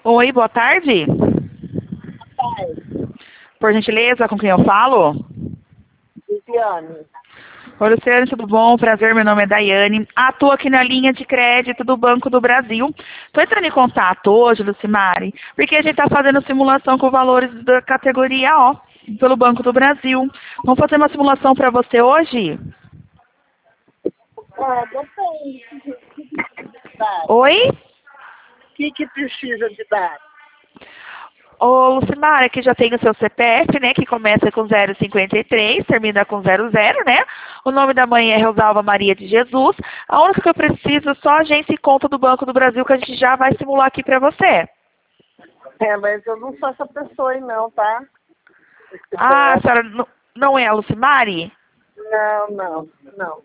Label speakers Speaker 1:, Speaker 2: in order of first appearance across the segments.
Speaker 1: Oi, boa tarde.
Speaker 2: Pai,
Speaker 1: Por gentileza, com quem eu falo?
Speaker 2: Viviane.
Speaker 1: Oi, Luciane, tudo bom? Prazer, meu nome é Daiane. Atuo aqui na linha de crédito do Banco do Brasil. Estou entrando em contato hoje, Lucimari, porque a gente está fazendo simulação com valores da categoria O pelo Banco do Brasil. Vamos fazer uma simulação para você hoje?
Speaker 2: Ah, depende.
Speaker 1: Oi?
Speaker 2: O que precisa de dados?
Speaker 1: Ô, Lucimara, aqui já tem o seu CPF, né, que começa com 053, termina com 00, né? O nome da mãe é Rosalva Maria de Jesus. A única que eu preciso é só a agência e conta do Banco do Brasil, que a gente já vai simular aqui para você.
Speaker 2: É, mas eu não sou essa pessoa aí não, tá?
Speaker 1: Ah, a senhora não é a Lucimari?
Speaker 2: Não.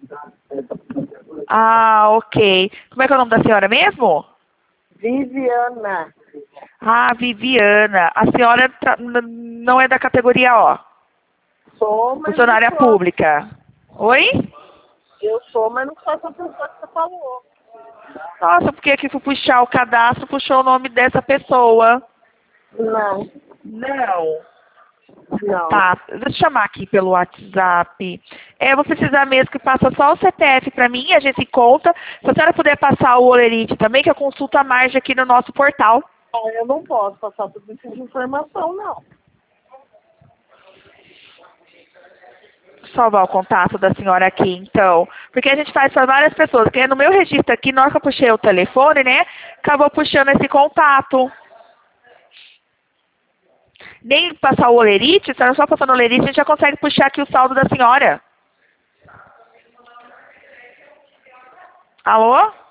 Speaker 1: Ah, ok. Como é que é o nome da senhora mesmo?
Speaker 2: Viviana.
Speaker 1: Ah, Viviana. A senhora não é da categoria O,
Speaker 2: Sou, mas não
Speaker 1: funcionária
Speaker 2: sou.
Speaker 1: pública. Oi?
Speaker 2: Eu sou, mas não sou essa pessoa que você falou.
Speaker 1: Nossa, porque aqui fui puxar o cadastro, puxou o nome dessa pessoa.
Speaker 2: Não.
Speaker 1: Não.
Speaker 2: Não.
Speaker 1: Tá, deixa eu chamar aqui pelo WhatsApp. Eu vou precisar mesmo que passa só o CPF para mim, a gente conta. Se a senhora puder passar o Olerite também, que eu consulto a margem aqui no nosso portal.
Speaker 2: Ah, eu não posso passar tudo isso de informação, não.
Speaker 1: Salvar o contato da senhora aqui, então. Porque a gente faz para várias pessoas. Porque no meu registro aqui, na hora que eu puxei o telefone, né? Acabou puxando esse contato. Nem passar o Olerite, se ela só passando o Olerite, a gente já consegue puxar aqui o saldo da senhora. Alô?